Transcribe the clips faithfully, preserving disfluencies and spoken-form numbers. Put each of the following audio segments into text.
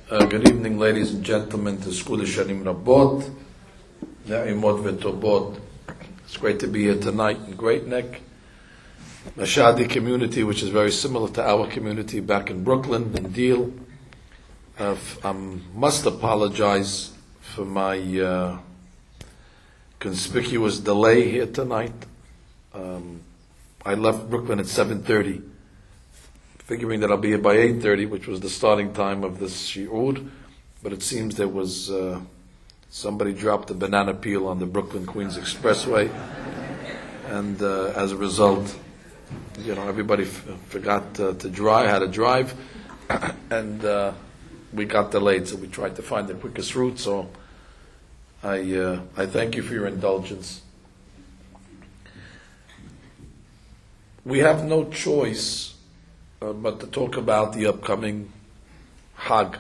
Uh, good evening, ladies and gentlemen, to School Shanim Rabot, Na'imot V'Tobot. It's great to be here tonight in Great Neck, Mashadi community, which is very similar to our community back in Brooklyn, in Deal. Uh, I must apologize for my uh, conspicuous delay here tonight. Um, I left Brooklyn at seven thirty. Figuring that I'll be here by eight thirty, which was the starting time of this shi'ur, but it seems there was uh, somebody dropped a banana peel on the Brooklyn Queens Expressway, and uh, as a result, you know, everybody f- forgot uh, to drive, how to drive, and uh, we got delayed. So we tried to find the quickest route. So I uh, I thank you for your indulgence. We have no choice Uh, but to talk about the upcoming Hag.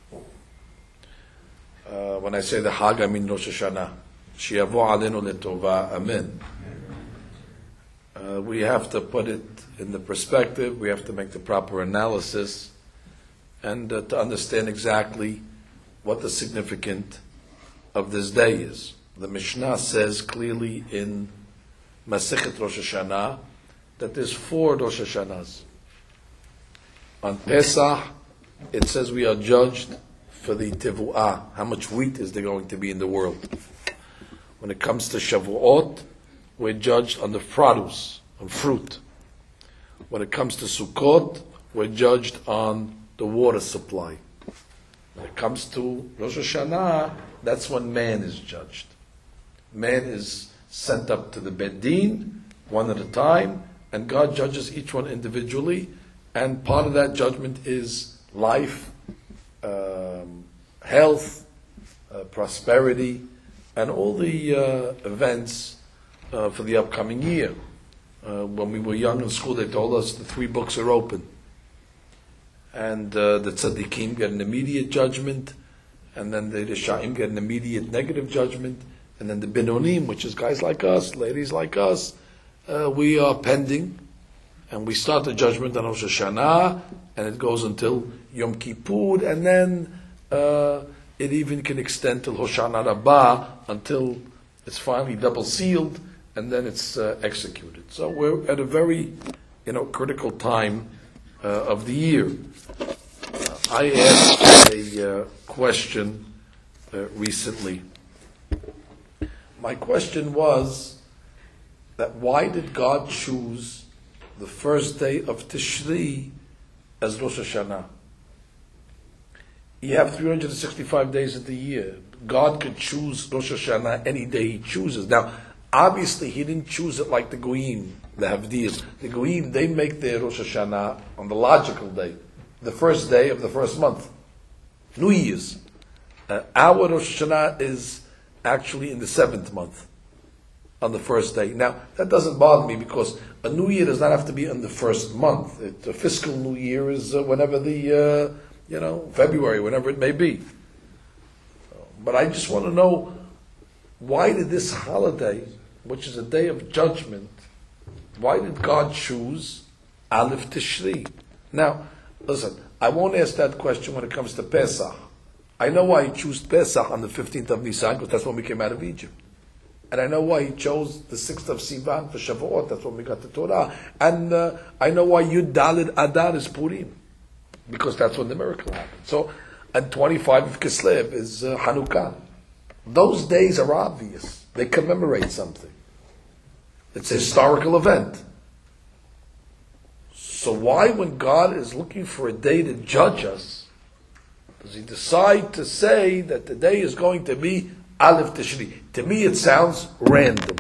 Uh, when I say the Hag, I mean Rosh Hashanah. Shiavo alenu letova, amen. Uh, we have to put it in the perspective, we have to make the proper analysis, and uh, to understand exactly what the significance of this day is. The Mishnah says clearly in Masechet Rosh Hashanah that there's four Rosh Hashanahs. On Pesach, it says we are judged for the tevuah, how much wheat is there going to be in the world. When it comes to Shavuot, we're judged on the produce, on fruit. When it comes to Sukkot, we're judged on the water supply. When it comes to Rosh Hashanah, that's when man is judged. Man is sent up to the Beit Din, one at a time, and God judges each one individually. And part of that judgment is life, um, health, uh, prosperity, and all the uh, events uh, for the upcoming year. Uh, when we were young in school, they told us the three books are open. And uh, the tzaddikim get an immediate judgment, and then the risha'im get an immediate negative judgment, and then the binonim, which is guys like us, ladies like us, uh, we are pending. And we start the judgment on Rosh Hashanah, and it goes until Yom Kippur, and then uh, it even can extend till Hoshana Rabbah, until it's finally double sealed, and then it's uh, executed. So we're at a very, you know, critical time uh, of the year. Uh, I asked a uh, question uh, recently. My question was that why did God choose the first day of Tishri as Rosh Hashanah? You have three hundred sixty-five days of the year. God could choose Rosh Hashanah any day He chooses. Now, obviously, He didn't choose it like the Goyim, the Havdiyas. The Goyim, they make their Rosh Hashanah on the logical day, the first day of the first month, New Year's. Uh, our Rosh Hashanah is actually in the seventh month, on the first day. Now, that doesn't bother me because a new year does not have to be in the first month. It, a fiscal new year is uh, whenever the, uh, you know, February, whenever it may be. But I just want to know, why did this holiday, which is a day of judgment, why did God choose Aleph Tishri? Now, listen, I won't ask that question when it comes to Pesach. I know why He chose Pesach on the fifteenth of Nisan, because that's when we came out of Egypt. And I know why He chose the sixth of Sivan for Shavuot. That's when we got the Torah. And uh, I know why Yud Daled Adar is Purim, because that's when the miracle happened. So, and twenty-five of Kislev is uh, Hanukkah. Those days are obvious. They commemorate something. It's a historical event. So why, when God is looking for a day to judge us, does He decide to say that the day is going to be Aleph Tishri? To me, it sounds random.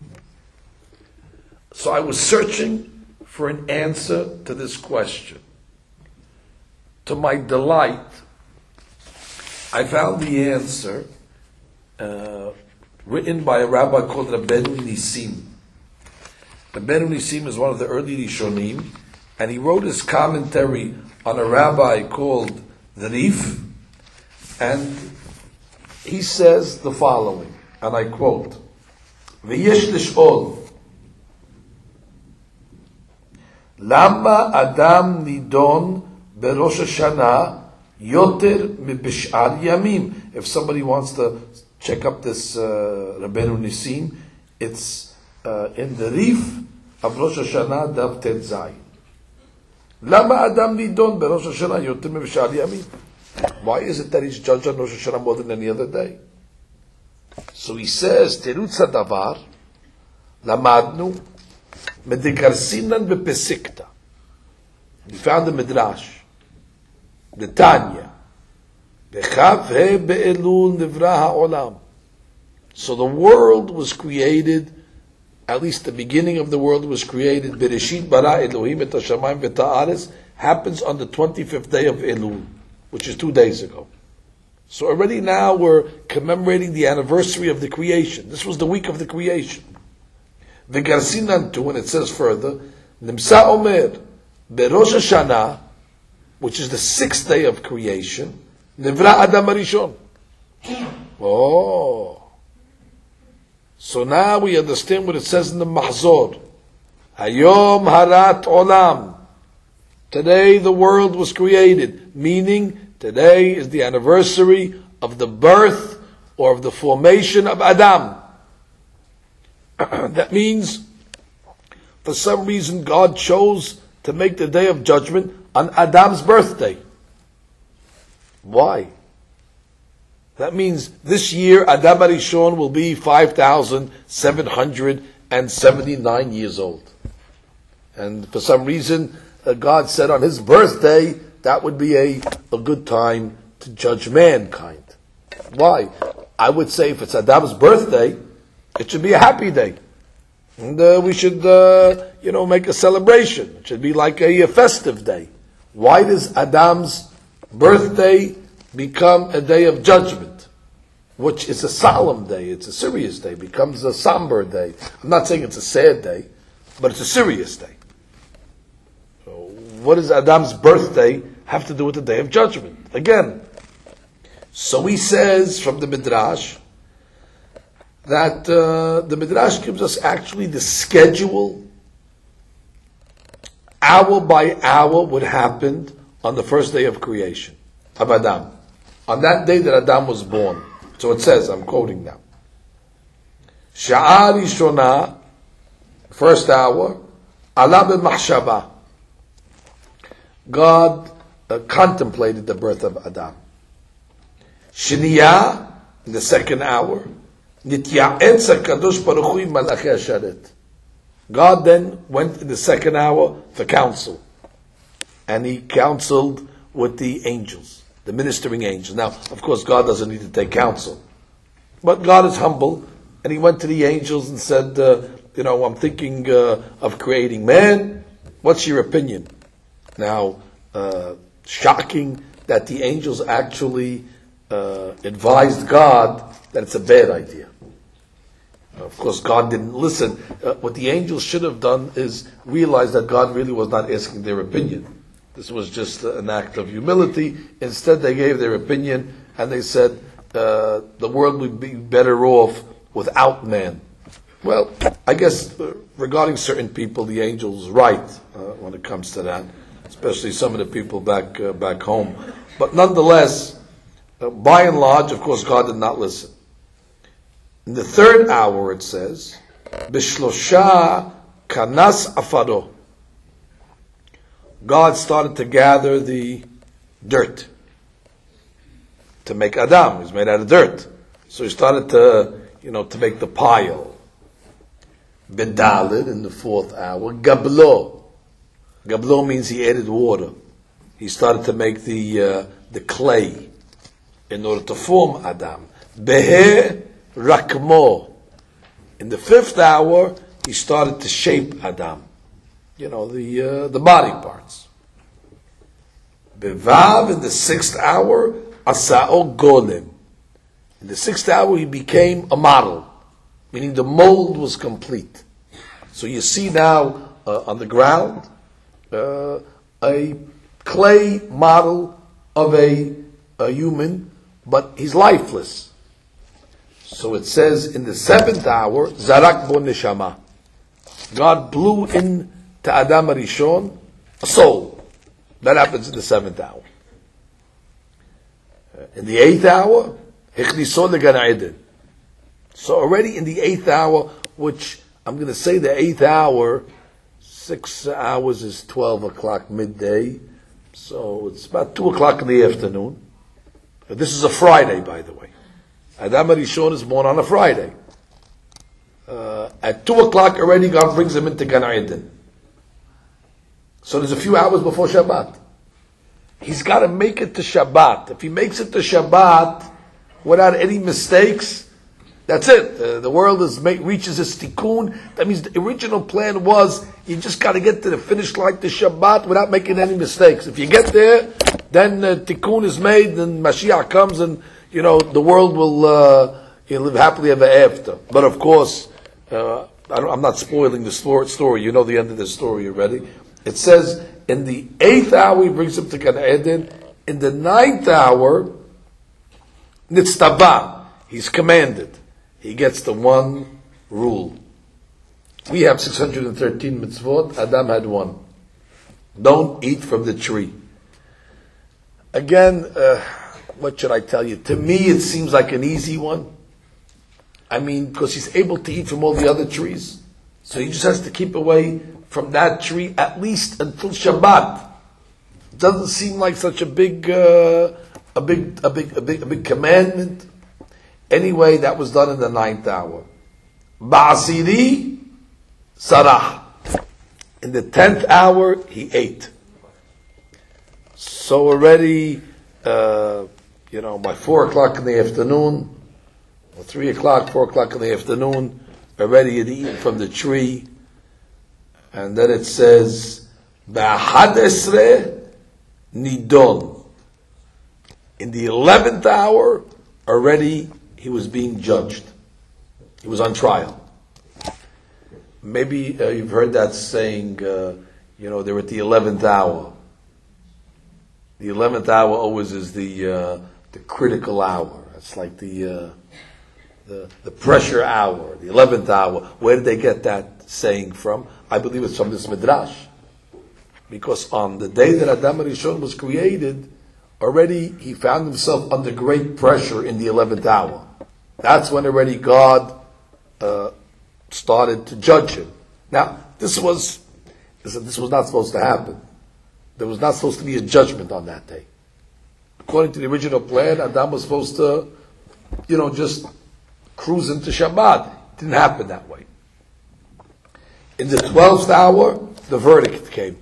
So I was searching for an answer to this question. To my delight, I found the answer uh, written by a rabbi called Rabbeinu Nisim. Rabbeinu Nisim is one of the early Rishonim, and he wrote his commentary on a rabbi called the Rif, and he says the following, and I quote, "V'yesh lish'ol, lama adam nidon בראש השנה Yoter mibish'ar yamim. If somebody wants to check up this uh, Rabbeinu Nisim, it's uh, in the Rif of Rosh Hashanah Dav Tet Zayin. Lama Adam nidon beRosh Hashanah yoter mibish'ar yamim. Why is it that he's judged on Rosh Hashanah more than any other day? So he says, Terutz hadavar, lamadnu, medikarsinan bepesikta. We found the Midrash, the Tanya, bechav he be'elul nivra ha'olam. So the world was created, at least the beginning of the world was created, Bereshit bara Elohim et hashamayim v'et ha'aretz, happens on the twenty-fifth day of Elul, which is two days ago. So already now we're commemorating the anniversary of the creation. This was the week of the creation. The Garsinantu, and it says further, Nimsa Omer, Berosh Hashanah, which is the sixth day of creation, Nivra Adam Arishon. Oh. So now we understand what it says in the Mahzor. Hayom Harat Olam. Today the world was created, meaning today is the anniversary of the birth or of the formation of Adam. That means, for some reason, God chose to make the day of judgment on Adam's birthday. Why? That means this year Adam Arishon will be five thousand seven hundred seventy-nine years old. And for some reason, uh, God said on his birthday, that would be a, a good time to judge mankind. Why? I would say if it's Adam's birthday, it should be a happy day. And uh, we should, uh, you know, make a celebration. It should be like a, a festive day. Why does Adam's birthday become a day of judgment? Which is a solemn day, it's a serious day, becomes a somber day. I'm not saying it's a sad day, but it's a serious day. So what does Adam's birthday have to do with the day of judgment? Again, so he says from the Midrash that uh, the Midrash gives us actually the schedule, hour by hour, what happened on the first day of creation of Adam, on that day that Adam was born. So it says, I'm quoting now, Sha'ar Rishona, first hour, ala b'machshava. God uh, contemplated the birth of Adam. Shniyah, in the second hour, Nitya'etz HaKadosh Baruch Hu im Malachei Hasharet. God then went in the second hour for counsel. And he counseled with the angels, the ministering angels. Now, of course, God doesn't need to take counsel. But God is humble, and he went to the angels and said, uh, you know, I'm thinking uh, of creating man. What's your opinion? Now, uh, shocking that the angels actually uh, advised God that it's a bad idea. Of course, God didn't listen. Uh, what the angels should have done is realize that God really was not asking their opinion. This was just an act of humility. Instead, they gave their opinion, and they said, uh, the world would be better off without man. Well, I guess uh, regarding certain people, the angel's right uh, when it comes to that, especially some of the people back uh, back home. But nonetheless, uh, by and large, of course, God did not listen. In the third hour, it says, Bishlosha kanas afaro. God started to gather the dirt to make Adam. He's made out of dirt. So he started to, you know, to make the pile. Bedalid in the fourth hour. Gablo. Gablo means he added water. He started to make the uh, the clay in order to form Adam. Behe rakmo. In the fifth hour, he started to shape Adam. You know, the uh, the body parts. Bevav, in the sixth hour, asa'o golem. In the sixth hour, he became a model, meaning the mold was complete. So you see now uh, on the ground uh, a clay model of a, a human, but he's lifeless. So it says in the seventh hour, zarak bo neshama. God blew in to Adam Arishon a soul. That happens in the seventh hour. Uh, in the eighth hour, Hichniso legan Eden. So already in the eighth hour, which I'm going to say the eighth hour, six hours is twelve o'clock midday, so it's about two o'clock in the afternoon. But this is a Friday, by the way. Adam HaRishon is born on a Friday. Uh, at two o'clock already, God brings him into Gan Eden. So there's a few hours before Shabbat. He's got to make it to Shabbat. If he makes it to Shabbat without any mistakes, that's it. Uh, the world is make, reaches its tikkun. That means the original plan was you just got to get to the finish line to Shabbat without making any mistakes. If you get there, then uh, tikkun is made, and Mashiach comes, and you know the world will uh, you live happily ever after. But of course, uh, I don't, I'm not spoiling the story. You know the end of the story already. It says in the eighth hour he brings him to Gan Eden. In the ninth hour, nitztava, he's commanded. He gets the one rule. We have six hundred thirteen mitzvot. Adam had one. Don't eat from the tree. Again, uh, what should I tell you? To me, it seems like an easy one. I mean, because he's able to eat from all the other trees. So he just has to keep away from that tree at least until Shabbat. It doesn't seem like such a big, uh, a big, a big, a big, a big commandment. Anyway, that was done in the ninth hour. Ba'asiri, sarah. In the tenth hour, he ate. So already, uh, you know, by four o'clock in the afternoon, or three o'clock, four o'clock in the afternoon, already had eaten from the tree. And then it says, Ba'hadesre nidon. In the eleventh hour, already he was being judged. He was on trial. Maybe uh, you've heard that saying, uh, you know, they're at the eleventh hour. The eleventh hour always is the uh, the critical hour. It's like the, uh, the the pressure hour, the eleventh hour. Where did they get that saying from? I believe it's from this Midrash. Because on the day that Adam HaRishon was created, already he found himself under great pressure in the eleventh hour. That's when already God uh, started to judge him. Now, this was this was not supposed to happen. There was not supposed to be a judgment on that day. According to the original plan, Adam was supposed to, you know, just cruise into Shabbat. It didn't happen that way. In the twelfth hour, the verdict came.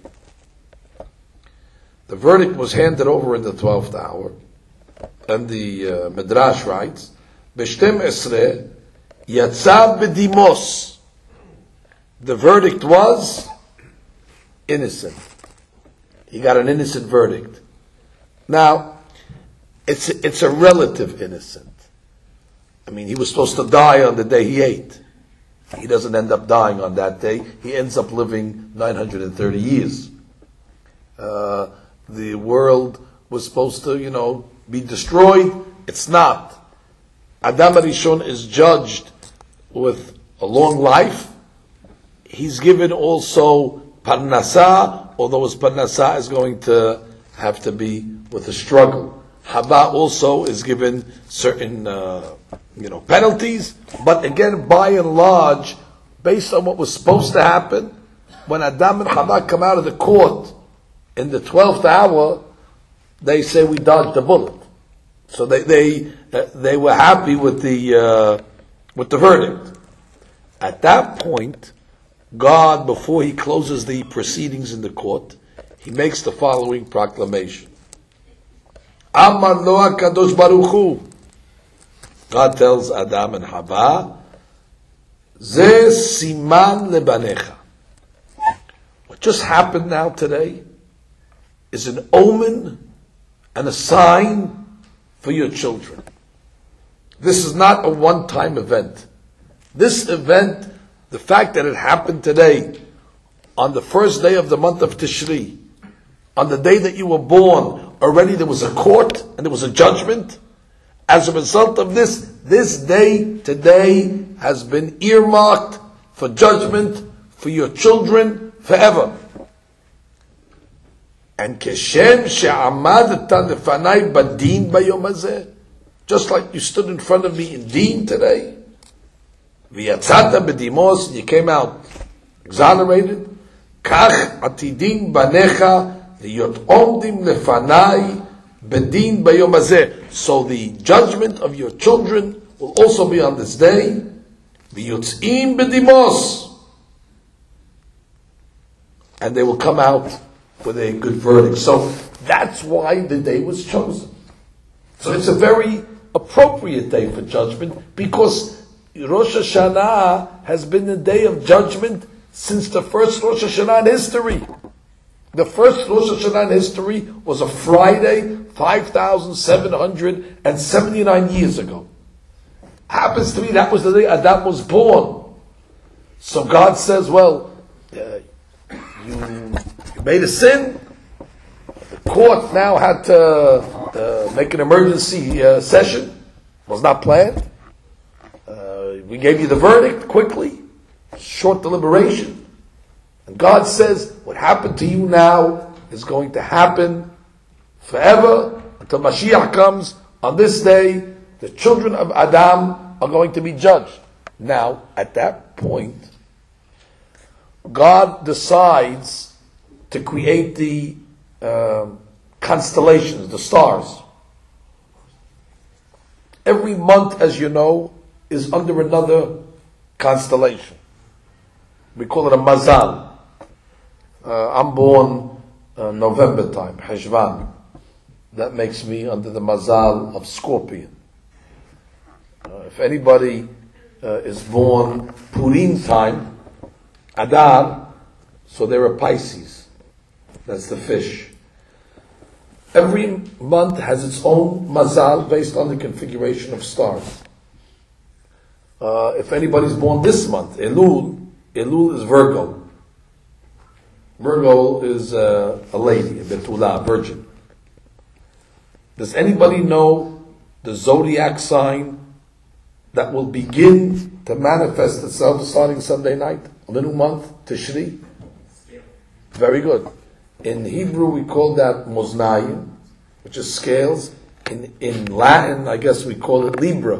The verdict was handed over in the twelfth hour, and the uh, Midrash writes, B'shtem esre yatsa b'dimos. The verdict was innocent. He got an innocent verdict. Now, it's it's a relative innocent. I mean, he was supposed to die on the day he ate. He doesn't end up dying on that day. He ends up living nine hundred thirty years. Uh, the world was supposed to, you know, be destroyed. It's not. Adam HaRishon is judged with a long life. He's given also parnasah, although his parnasah is going to have to be with a struggle. Haba also is given certain, uh, you know, penalties. But again, by and large, based on what was supposed to happen, when Adam and Hava come out of the court in the twelfth hour, they say we dodged a bullet. So they they uh, they were happy with the uh, with the verdict. At that point, God, before he closes the proceedings in the court, he makes the following proclamation. Amar lo HaKadosh Baruch Hu. God tells Adam and Hava, Ze siman lebanecha. What just happened now today is an omen and a sign for your children. This is not a one-time event. This event, the fact that it happened today, on the first day of the month of Tishri, on the day that you were born, already there was a court and there was a judgment. As a result of this, this day, today, has been earmarked for judgment for your children forever. And keshem she'amadta lefanai badin bayom hazeh, just like you stood in front of me in Din today, v'yatzata b'dimos, and you came out exonerated, kach atidim banecha liyot omdim lefanai bedin bayom hazeh. So the judgment of your children will also be on this day, v'yotzim b'dimos, and they will come out with a good verdict. So that's why the day was chosen. So it's a very appropriate day for judgment, because Rosh Hashanah has been the day of judgment since the first Rosh Hashanah in history. The first Rosh Hashanah in history was a Friday, five thousand seven hundred seventy-nine years ago. Happens to be that was the day Adam was born. So God says, well, uh, you, you made a sin. The court now had to uh, make an emergency uh, session. It was not planned. Uh, we gave you the verdict quickly, short deliberation. And God says, what happened to you now is going to happen forever until Mashiach comes. On this day, the children of Adam are going to be judged. Now, at that point, God decides to create the uh, constellations, the stars. Every month, as you know, is under another constellation. We call it a mazal. Uh, I'm born uh, November time, Heshvan. That makes me under the mazal of Scorpion. Uh, if anybody uh, is born Purim time, Adar, so they're a Pisces. That's the fish. Every month has its own mazal based on the configuration of stars. Uh, if anybody's born this month, Elul, Elul is Virgo. Virgo is uh, a lady, a Betula, a virgin. Does anybody know the zodiac sign that will begin to manifest itself starting Sunday night, of the new month, Tishri? Very good. In Hebrew we call that Moznayim, which is scales. In, in Latin, I guess we call it Libra.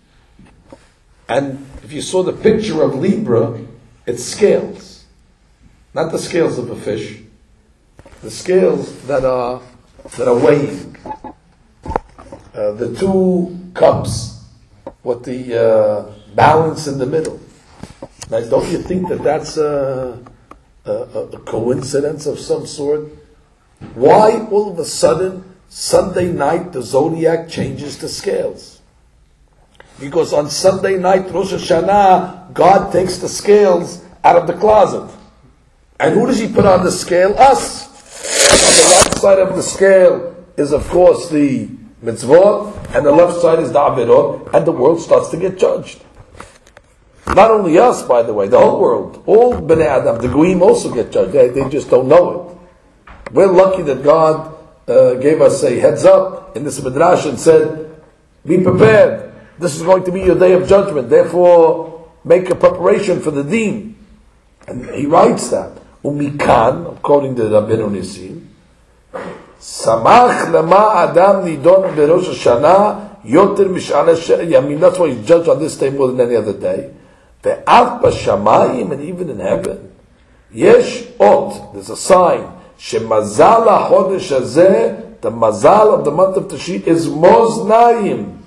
And if you saw the picture of Libra, it's scales. Not the scales of a fish. The scales that are that are weighing. Uh, the two cups with the uh, balance in the middle. Now, don't you think that that's a, a, a coincidence of some sort? Why all of a sudden Sunday night the zodiac changes to scales? Because on Sunday night, Rosh Hashanah, God takes the scales out of the closet. And who does He put on the scale? Us. On the right side of the scale is, of course, the mitzvot, and the left side is the avirot, and the world starts to get judged. Not only us, by the way, the whole world. All Bnei Adam, the Goyim also get judged. They, they just don't know it. We're lucky that God uh, gave us a heads up in this midrash and said, be prepared. This is going to be your day of judgment. Therefore, make a preparation for the deen. And he writes that. Umikan, I'm quoting the Rabbeinu Nissim, Samach lama Adam nidon berosh Hashanah yoter mish'al yamin. That's why he's judged on this day more than any other day. Ve'af b'shamayim, and even in heaven, yesh ot. There's a sign. Shemazal hachodesh hazeh, the mazal of the month of Tishri is moznayim,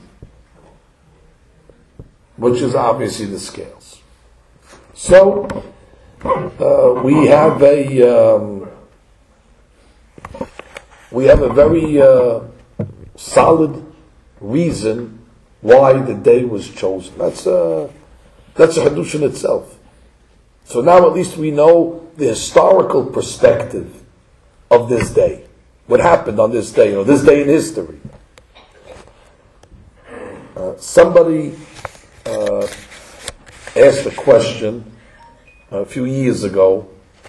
which is obviously the scales. So uh, we have a. Um, We have a very uh, solid reason why the day was chosen. That's a, that's a Hadush in itself. So now at least we know the historical perspective of this day. What happened on this day, or this day in history. Uh, somebody uh, asked a question a few years ago.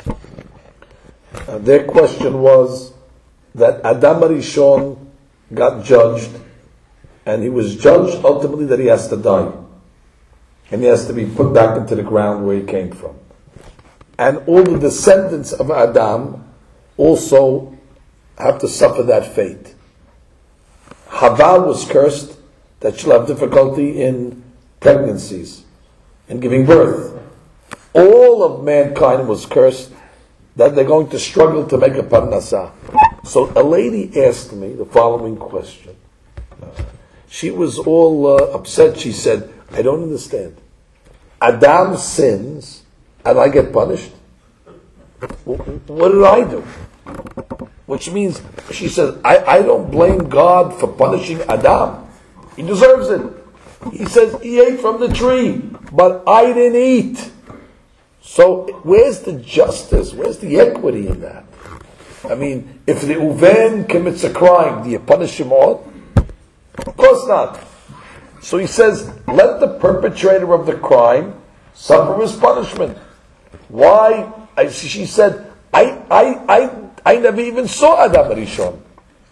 Uh, their question was that Adam Rishon got judged, and he was judged ultimately that he has to die. And he has to be put back into the ground where he came from. And all the descendants of Adam also have to suffer that fate. Hava was cursed that she'll have difficulty in pregnancies, in giving birth. All of mankind was cursed that they're going to struggle to make a parnasah. So a lady asked me the following question. She was all uh, upset. She said, I don't understand. Adam sins and I get punished? What did I do? Which means, she says, I, I don't blame God for punishing Adam. He deserves it. He says he ate from the tree, but I didn't eat. So where's the justice? Where's the equity in that? I mean, if the Uven commits a crime, do you punish him all? Of course not. So he says, let the perpetrator of the crime suffer his punishment. Why? I, she said, I, I, I, I never even saw Adam Rishon.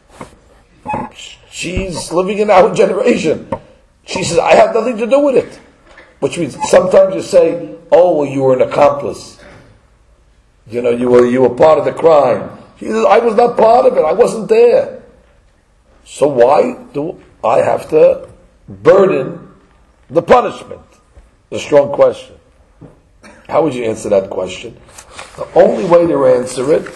She's living in our generation. She says, I have nothing to do with it. Which means sometimes you say, oh, well, you were an accomplice. You know, you were, you were part of the crime. She says, I was not part of it. I wasn't there. So why do I have to burden the punishment? A strong question. How would you answer that question? The only way to answer it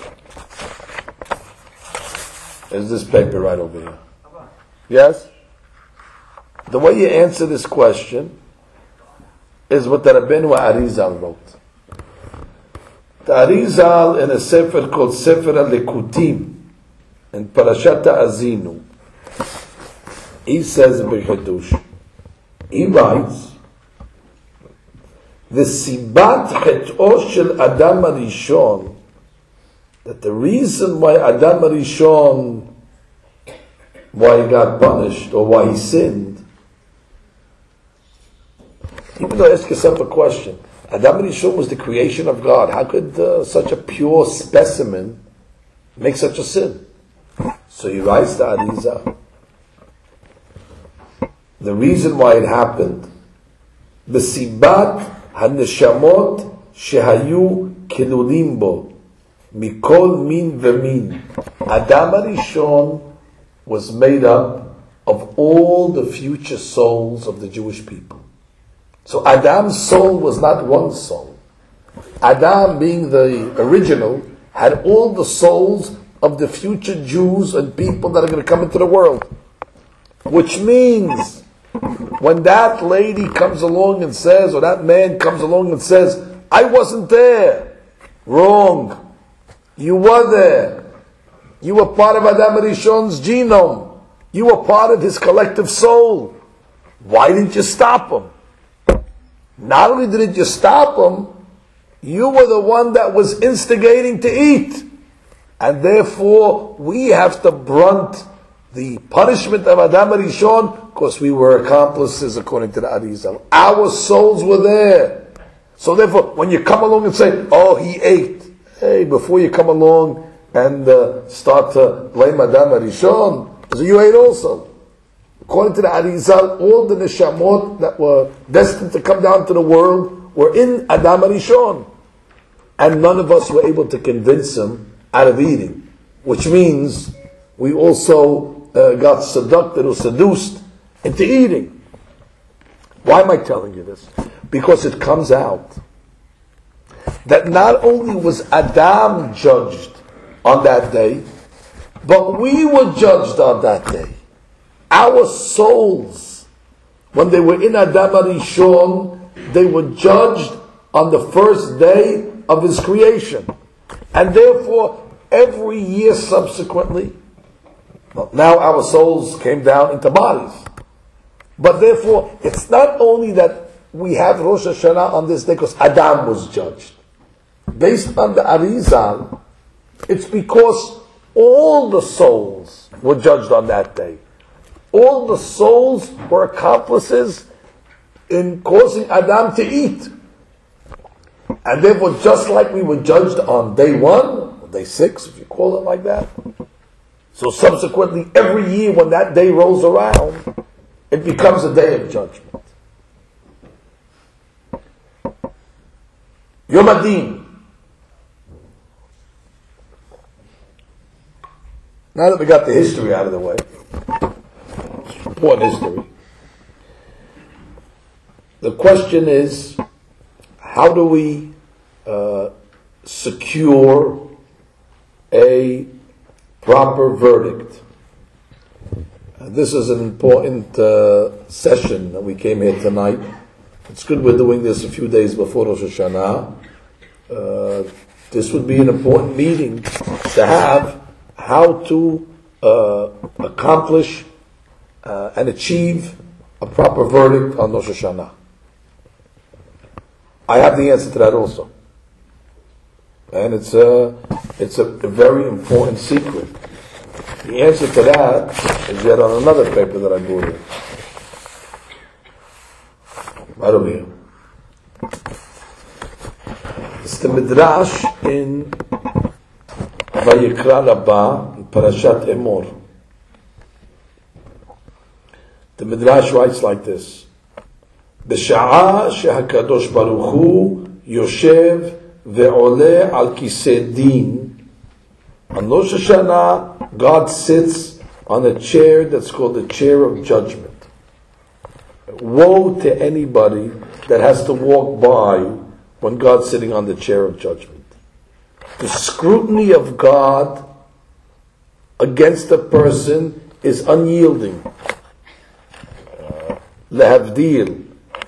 is this paper right over here. Yes? The way you answer this question is what the Rabbeinu Arizal wrote. The Arizal in a sefer called Sefer Likutim in Parashat Azinu, he says in Bechidush, he writes, the Sibat Chet'o Shel Adam Arishon, that the reason why Adam Arishon, why he got punished or why he sinned, even though ask yourself a question, Adam Rishon was the creation of God. How could uh, such a pure specimen make such a sin? So he writes to Arizal, the reason why it happened, b'sibat haneshamot shehayu kelulim bo mikol min v'min. Adam Rishon was made up of all the future souls of the Jewish people. So Adam's soul was not one soul. Adam, being the original, had all the souls of the future Jews and people that are going to come into the world. Which means, when that lady comes along and says, or that man comes along and says, I wasn't there. Wrong. You were there. You were part of Adam Rishon's genome. You were part of his collective soul. Why didn't you stop him? Not only did you stop him, you were the one that was instigating to eat. And therefore, we have to brunt the punishment of Adam Rishon because we were accomplices according to the Arizal. Our souls were there. So therefore, when you come along and say, oh, he ate. Hey, before you come along and uh, start to blame Adam Rishon, so you ate also. According to the Arizal, all the neshamot that were destined to come down to the world were in Adam Rishon. And none of us were able to convince him out of eating. Which means we also uh, got seduced or seduced into eating. Why am I telling you this? Because it comes out that not only was Adam judged on that day, but we were judged on that day. Our souls, when they were in Adam Rishon, they were judged on the first day of his creation. And therefore, every year subsequently, well, now our souls came down into bodies. But therefore, it's not only that we have Rosh Hashanah on this day because Adam was judged. Based on the Arizal, it's because all the souls were judged on that day. All the souls were accomplices in causing Adam to eat. And therefore, just like we were judged on day one, or day six, if you call it like that, so subsequently, every year when that day rolls around, it becomes a day of judgment. Yom Adin. Now that we got the history out of the way, important history, the question is, how do we uh, secure a proper verdict? Uh, this is an important uh, session that we came here tonight. It's good we're doing this a few days before Rosh Hashanah. Uh, this would be an important meeting to have, how to uh, accomplish uh, and achieve a proper verdict on Rosh Hashanah. I have the answer to that also. And it's a, it's a, a very important secret. The answer to that is yet on another paper that I brought in. Right over here. It's the Midrash in Vayikra Rabbah, in Parashat Emor. The Midrash writes like this: B'sha'a she'hakadosh baruch hu yoshev ve'oleh al kisei din. On Rosh Hashanah, God sits on a chair that's called the chair of judgment. Woe to anybody that has to walk by when God's sitting on the chair of judgment. The scrutiny of God against a person is unyielding. Lehavdil.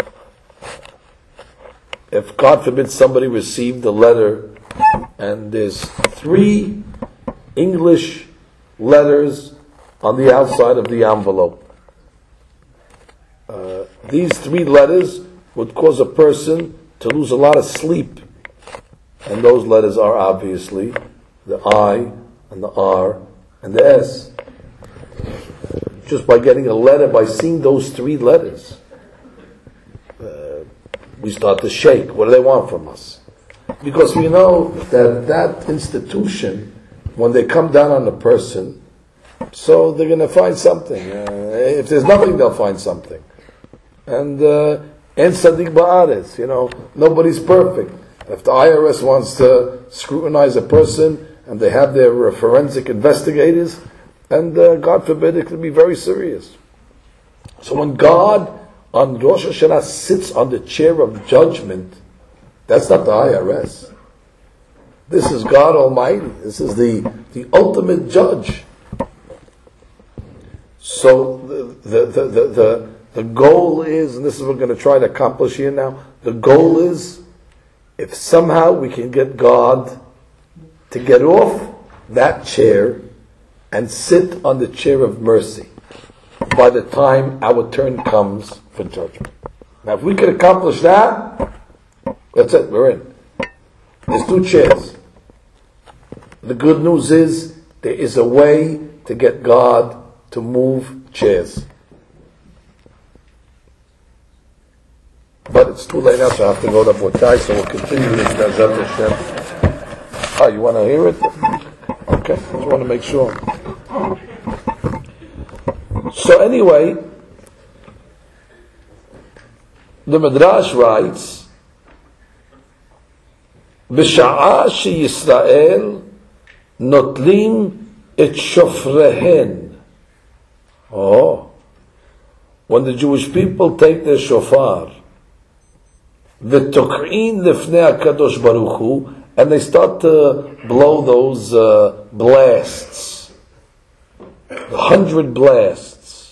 If God forbid somebody received a letter and there's three English letters on the outside of the envelope. Uh, these three letters would cause a person to lose a lot of sleep. And those letters are obviously the I and the R and the S. Just by getting a letter, by seeing those three letters, uh, we start to shake. What do they want from us? Because we know that that institution, when they come down on a person, so they're going to find something. Uh, if there's nothing, they'll find something. And uh, and Sadiq Ba'aretz, you know, nobody's perfect. If the I R S wants to scrutinize a person, and they have their uh, forensic investigators, and uh, God forbid, it could be very serious. So when God on Rosh Hashanah sits on the chair of judgment, that's not the I R S. This is God Almighty. This is the, the ultimate judge. So the the, the, the, the the goal is, and this is what we're going to try to accomplish here now, the goal is, if somehow we can get God to get off that chair and sit on the chair of mercy by the time our turn comes for judgment. Now if we can accomplish that, that's it, we're in. There's two chairs. The good news is, there is a way to get God to move chairs. But it's too late now, so I have to go to Botai, so we'll continue this Bezat Hashem. Oh, you want to hear it? Okay, just want to make sure. So anyway, the Midrash writes, B'sha'a sheYisrael notlim et shofrehen. Oh, when the Jewish people take their shofar, v'tok'in lefnei HaKadosh Baruch Hu, and they start to blow those uh, blasts, the hundred blasts.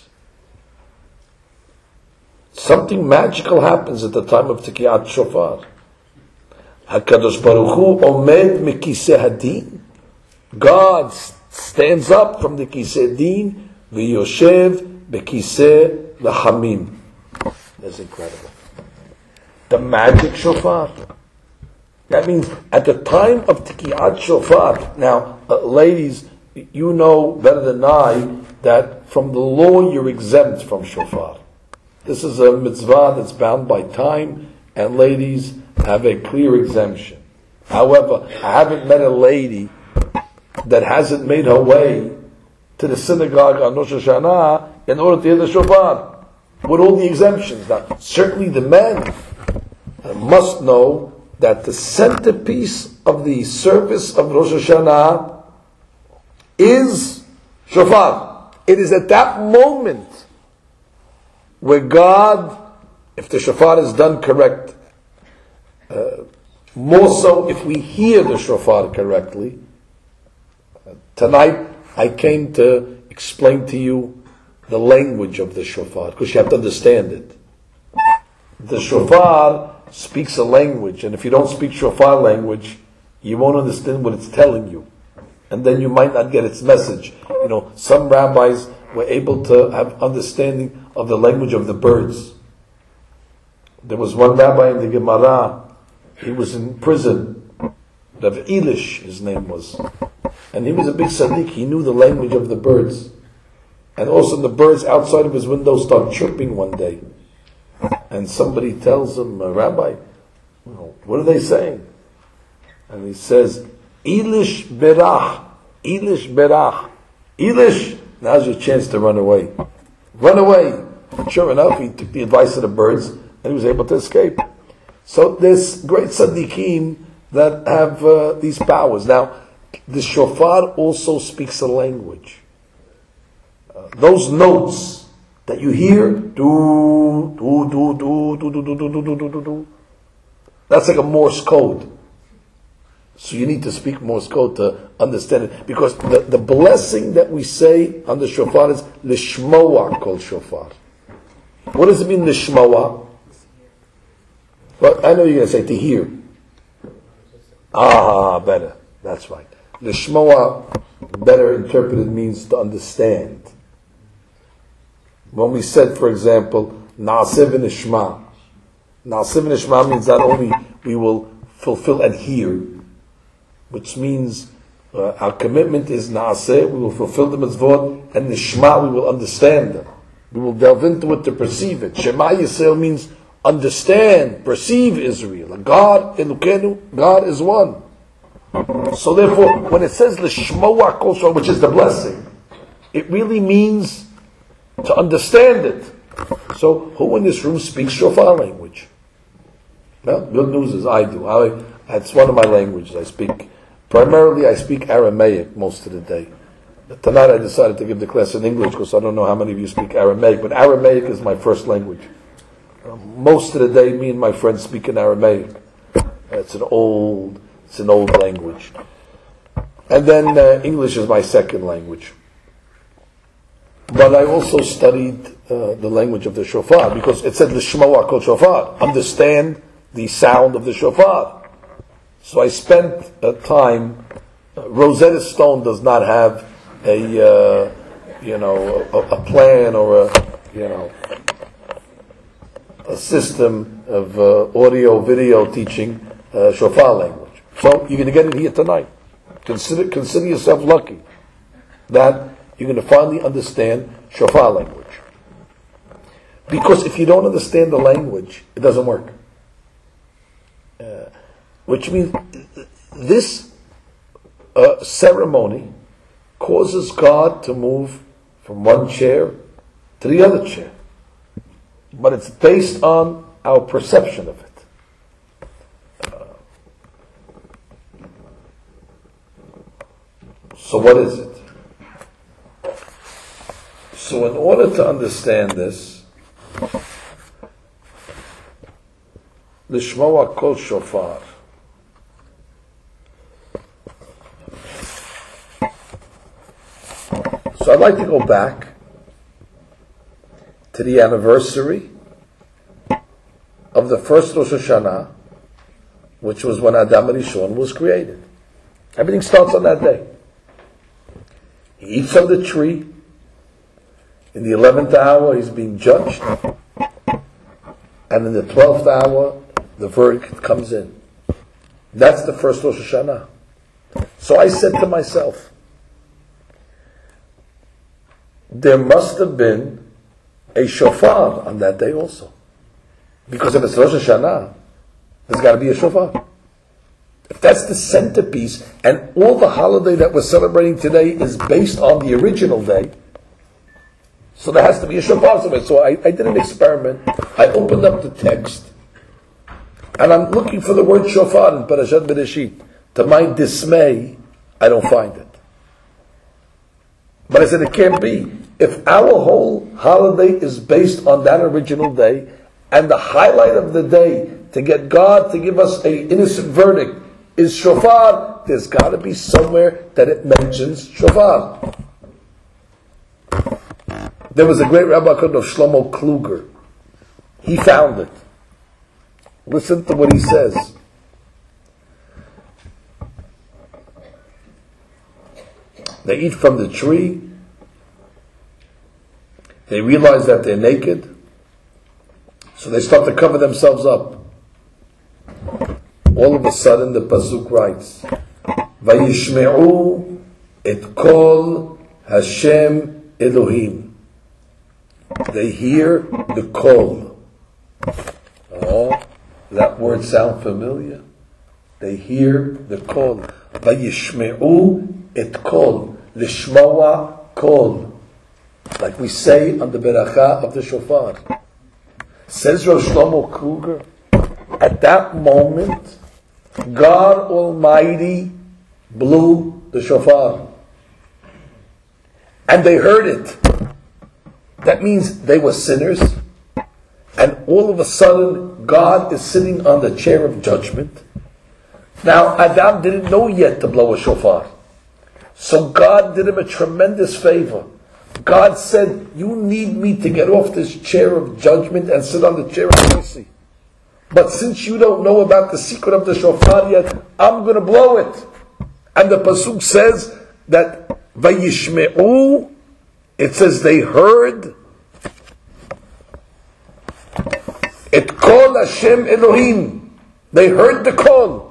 Something magical happens at the time of Tikiyat Shofar. HaKadosh Baruch Hu omed mikiseh hadin. God stands up from the kiseh din, v'yoshev bekiseh l'hamim. That's incredible. The magic shofar. That means at the time of Tikiyat Shofar, now, uh, ladies, you know better than I that from the law you're exempt from shofar. This is a mitzvah that's bound by time, and ladies have a clear exemption. However, I haven't met a lady that hasn't made her way to the synagogue on Rosh Hashanah in order to hear the shofar, with all the exemptions. Now, certainly the men must know that the centerpiece of the service of Rosh Hashanah is Shofar. It is at that moment where God, if the shofar is done correct, uh, more so if we hear the shofar correctly. Uh, tonight I came to explain to you the language of the shofar, because you have to understand it. The shofar speaks a language, and if you don't speak shofar language, you won't understand what it's telling you. And then you might not get its message. You know, some rabbis were able to have understanding of the language of the birds. There was one rabbi in the Gemara, he was in prison, Rav Elish, his name was. And he was a big tzaddik, he knew the language of the birds. And also the birds outside of his window start chirping one day. And somebody tells him, Rabbi, what are they saying? And he says, Elish berach, Elish berach, Elish, now's your chance to run away. Run away. Sure enough, he took the advice of the birds, and he was able to escape. So there's great tzaddikim that have uh, these powers. Now, the shofar also speaks a language. Uh, those notes that you hear, do, do, do, do, do, do, do, do, do, do, do, do, that's like a Morse code. So you need to speak Morse code to understand it. Because the, the blessing that we say on the shofar is Lishmoa called shofar. What does it mean, Lishmoa? Well, I know you're going to say to hear. Ah, better. That's right. Lishmoa, better interpreted, means to understand. When we said, for example, Na'aseh v'nishma. Na'aseh v'nishma means not only we will fulfill and hear, which means uh, our commitment is Na'aseh, we will fulfill the mitzvot, and Nishma, we will understand them. We will delve into it to perceive it. Shema Yisrael means understand, perceive Israel. God, Elukenu, God is one. So therefore, when it says L'shmoa kol shofar, which is the blessing, it really means to understand it. So, who in this room speaks shofar language? Well, good news is I do. I, it's one of my languages. I speak, primarily I speak Aramaic most of the day. Tonight I decided to give the class in English because I don't know how many of you speak Aramaic, but Aramaic is my first language. Uh, most of the day, me and my friends speak in Aramaic. It's an old, it's an old language. And then uh, English is my second language. But I also studied uh, the language of the shofar, because it said l'shmoa kol shofar, understand the sound of the shofar. So I spent uh, time. Uh, Rosetta Stone does not have a uh, you know a, a plan or a you know a system of uh, audio video teaching uh, shofar language. So you're going to get it here tonight. Consider consider yourself lucky that you're going to finally understand shofar language. Because if you don't understand the language, it doesn't work. Uh, which means this uh, ceremony causes God to move from one chair to the other chair. But it's based on our perception of it. Uh, so what is it? So in order to understand this, L'shmoa kol shofar, so I'd like to go back to the anniversary of the first Rosh Hashanah, which was when Adam Rishon was created. Everything starts on that day. He eats of the tree. In the eleventh hour, he's being judged. And in the twelfth hour, the verdict comes in. That's the first Rosh Hashanah. So I said to myself, there must have been a shofar on that day also. Because if it's Rosh Hashanah, there's got to be a shofar. If that's the centerpiece, and all the holiday that we're celebrating today is based on the original day, so there has to be a shofar somewhere. So I, I did an experiment. I opened up the text, and I'm looking for the word shofar in Parashat Bereshit. To my dismay, I don't find it. But I said it can't be. If our whole holiday is based on that original day, and the highlight of the day to get God to give us a innocent verdict is shofar, there's got to be somewhere that it mentions shofar. There was a great rabbi called Shlomo Kluger. He found it. Listen to what he says. They eat from the tree. They realize that they're naked. So they start to cover themselves up. All of a sudden the pasuk writes, "Vayishme'u et kol Hashem Elohim." They hear the kol. Oh, that word sound familiar? They hear the kol. Vayishme'u et kol. Lishmoa kol. Like we say on the beracha of the shofar. Says Rosh Shlomo Kluger, at that moment, God Almighty blew the shofar. And they heard it. That means they were sinners. And all of a sudden, God is sitting on the chair of judgment. Now, Adam didn't know yet to blow a shofar. So God did him a tremendous favor. God said, you need me to get off this chair of judgment and sit on the chair of mercy. But since you don't know about the secret of the shofar yet, I'm going to blow it. And the pasuk says that Vayishme'u, it says they heard et kol Hashem Elohim. They heard the call.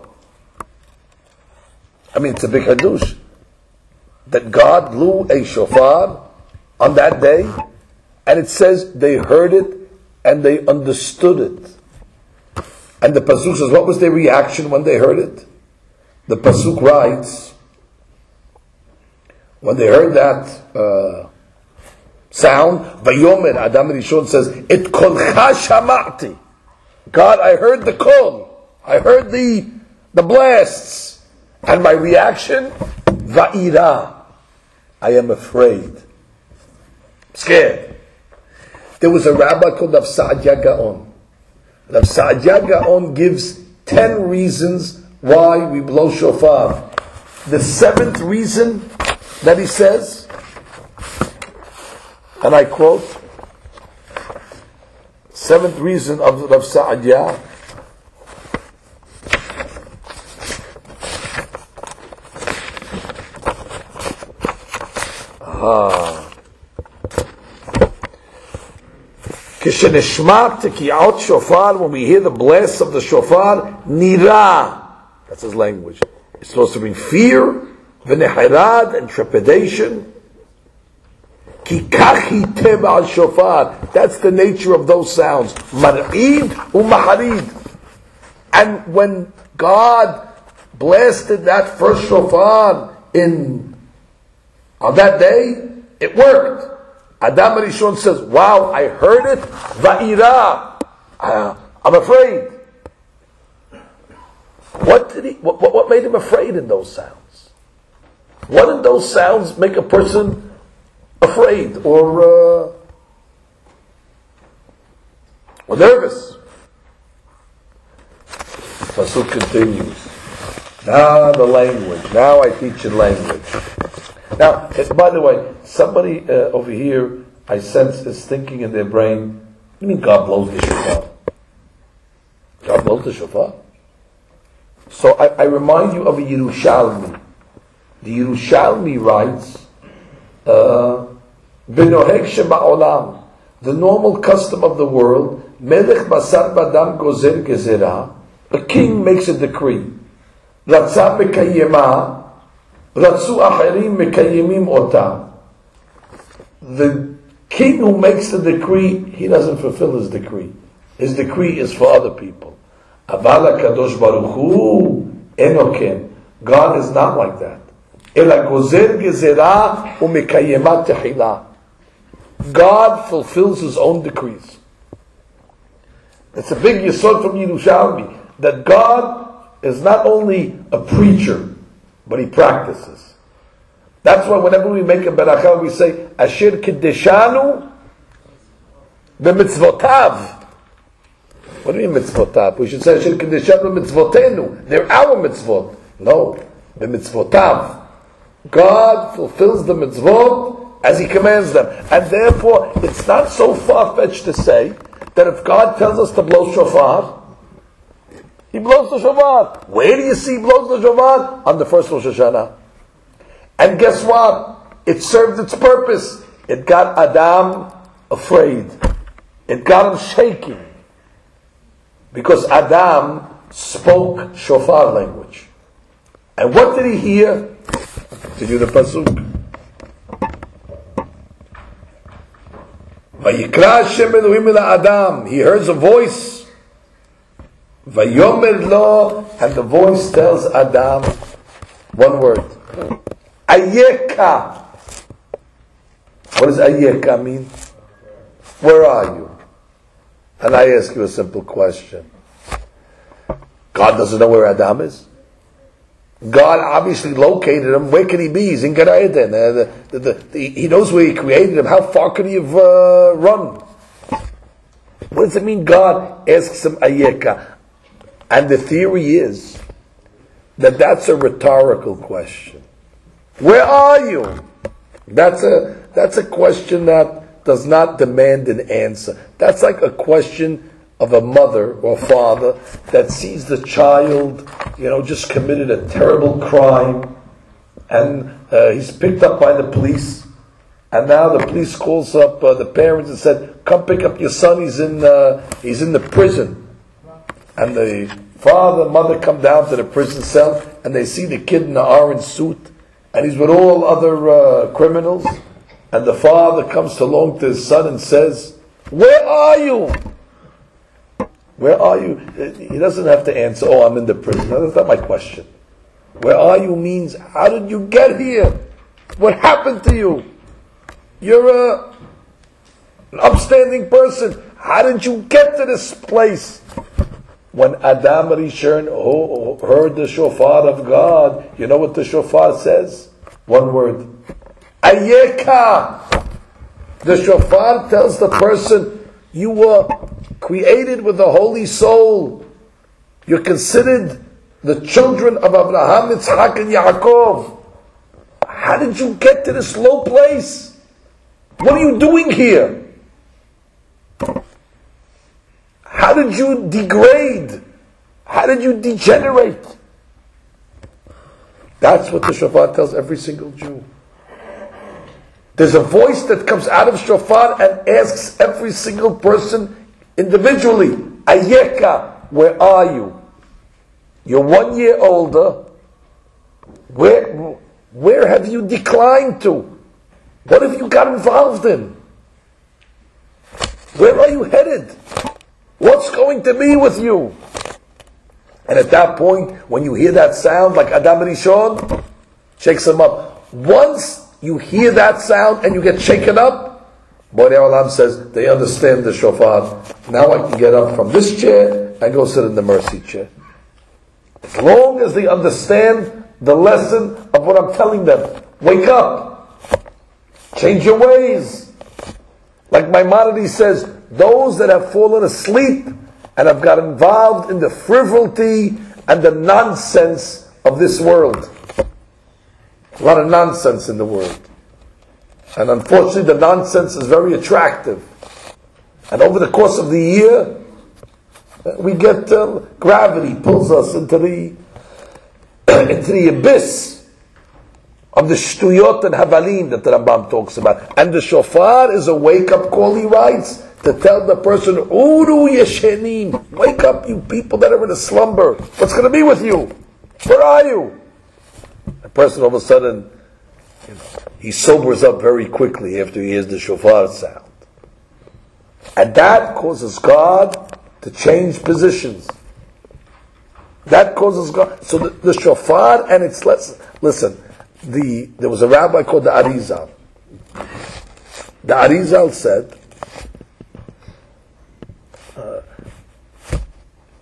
I mean, it's a big hadush that God blew a shofar on that day, and it says they heard it and they understood it. And the pasuk says, what was their reaction when they heard it? The pasuk writes, when they heard that uh, sound, Vayomer Adam Rishon says, "Et kolcha shama'ti." God, I heard the call, I heard the the blasts, and my reaction, Va'ira, I am afraid. Scared. There was a rabbi called Rav Saadia Gaon. Rav Saadia Gaon gives ten reasons why we blow shofar. The seventh reason that he says, and I quote, seventh reason of Rav Saadia, ah. Kishenishmat teki'ot shofar, when we hear the blast of the shofar, nira, that's his language. It's supposed to bring fear, v'nehirad, and trepidation. Ki kachi teva al shofar, that's the nature of those sounds. Mar'id u'maharid. And when God blasted that first shofar in on that day, it worked. Adam Rishon says, wow, I heard it, va'ira, uh, I'm afraid. What did he, what, what made him afraid in those sounds? What did those sounds make a person afraid or, uh, or nervous? Pasuk continues. Now the language, now I teach in language. Now, by the way, somebody uh, over here, I sense, is thinking in their brain, what do you mean God blows the shofar? God blows the shofar? So I, I remind you of a Yerushalmi. The Yerushalmi writes, B'noheg sheba'olam, the normal custom of the world, Melech basar badam gozer gezerah, a king makes a decree. Ratzah mekayemah, Ratzu acherim mekayimim otam. The king who makes the decree, he doesn't fulfill his decree. His decree is for other people. Aval HaKadosh Baruch Hu enoken. God is not like that. Ela gozer gezerah umekayemat tehila. God fulfills His own decrees. It's a big yesod from Yerushalmi that God is not only a preacher, but He practices. That's why whenever we make a beracha, we say, Asher Kiddeshanu b'mitzvotav. What do you mean mitzvotav? We should say Asher Kiddeshanu b'mitzvotenu. They're our mitzvot. No, b'mitzvotav. God fulfills the mitzvot as He commands them. And therefore, it's not so far-fetched to say that if God tells us to blow shofar, He blows the shofar. Where do you see He blows the shofar? On the first Rosh Hashanah. And guess what? It served its purpose. It got Adam afraid. It got him shaking. Because Adam spoke shofar language. And what did he hear? Continue the pasuk. Vayikra Hashem Elohim el Adam. He hears a voice. Vayomer lo, and the voice tells Adam one word. Ayeka. What does Ayeka mean? Where are you? And I ask you a simple question. God doesn't know where Adam is? God obviously located him. Where can he be? He's in Gan Eden. Uh, the, the, the, the, he knows where he created him. How far could he have uh, run? What does it mean God asks him Ayeka? And the theory is that that's a rhetorical question. Where are you? That's a that's a question that does not demand an answer. That's like a question of a mother or father that sees the child, you know, just committed a terrible crime, and uh, he's picked up by the police, and now the police calls up uh, the parents and said, "Come pick up your son. He's in uh, he's in the prison." And the father, mother come down to the prison cell, and they see the kid in the orange suit, and he's with all other uh, criminals. And the father comes along to his son and says, "Where are you? Where are you?" He doesn't have to answer, "Oh, I'm in the prison." No, that's not my question. Where are you means, how did you get here? What happened to you? You're a, an upstanding person. How did you get to this place? When Adam Rishon heard the shofar of God, you know what the shofar says? One word. Ayeka. The shofar tells the person, you were created with a holy soul. You're considered the children of Abraham, Yitzchak, and Yaakov. How did you get to this low place? What are you doing here? How did you degrade? How did you degenerate? That's what the shofar tells every single Jew. There's a voice that comes out of shofar and asks every single person individually, Ayeka, where are you? You're one year older. Where, where have you declined to? What have you got involved in? Where are you headed? What's going to be with you? And at that point, when you hear that sound, like Adam Rishon, shakes him up. Once you hear that sound and you get shaken up, Borei Olam says, they understand the shofar. Now I can get up from this chair and go sit in the mercy chair. As long as they understand the lesson of what I'm telling them. Wake up. Change your ways. Like Maimonides says, those that have fallen asleep and have got involved in the frivolity and the nonsense of this world. A lot of nonsense in the world. And unfortunately the nonsense is very attractive. And over the course of the year, we get, uh, gravity pulls us into the, into the abyss of the shtuyot and havalim that the Rambam talks about. And the shofar is a wake-up call, he writes, to tell the person, Uru yeshenim, wake up, you people that are in a slumber. What's going to be with you? Where are you? The person all of a sudden, you know, he sobers up very quickly after he hears the shofar sound. And that causes God to change positions. That causes God. So the, the shofar and its lesson. Listen, the there was a rabbi called the Arizal. The Arizal said, uh,